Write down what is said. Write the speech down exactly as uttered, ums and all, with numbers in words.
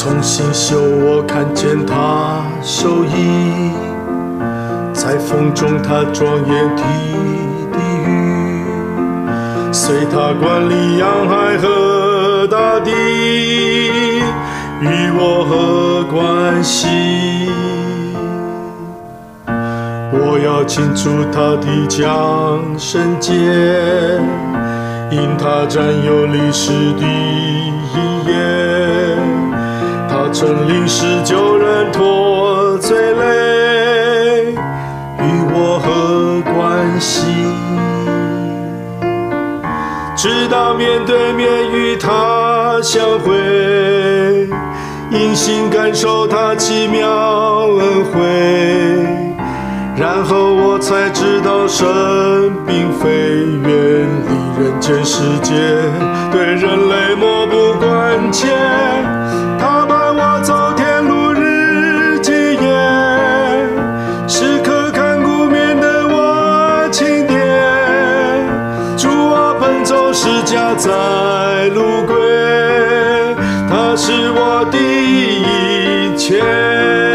从新秀我看见他手艺，在风中他庄严的地狱，随他管理洋海和大地，与我何关系？我要庆祝他的降生节，因他占有历史的一页，他曾临时救人脱罪累，与我何关系？直到面对面与他相会，因心感受他奇妙恩惠，然后我才知道生并非远离人间世界，对人类漠不关切，他伴我走天路日积夜，时刻看顾免得我轻跌，助我奔走是家在路归，他是我的一切。